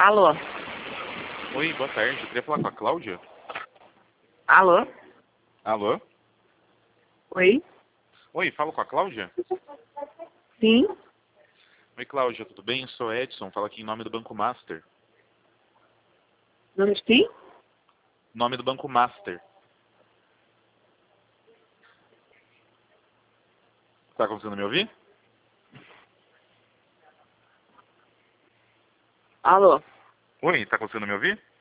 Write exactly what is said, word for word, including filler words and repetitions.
Alô? Oi, boa tarde. Eu queria falar com a Cláudia. Alô? Alô? Oi? Oi, falo com a Cláudia? Sim? Oi, Cláudia, tudo bem? Eu sou Edson, falo aqui em nome do Banco Master. Nome de quem? Nome do Banco Master. Tá conseguindo me ouvir? Alô? Oi, tá conseguindo me ouvir?